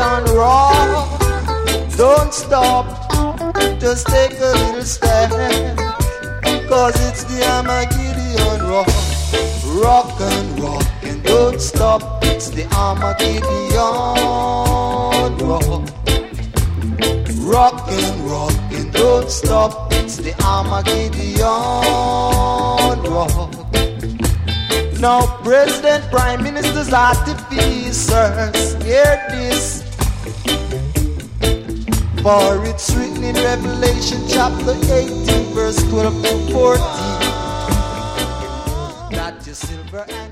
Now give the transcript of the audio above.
and rock. Don't stop, just take a little step, 'cause it's the Armageddon rock. Rock and don't stop, it's the Armageddon rock. Rock and don't stop, it's the Armageddon rock. Now President, Prime Ministers, artificers, hear this, for it's written in Revelation chapter 18 verse 12 to 14 that your silver and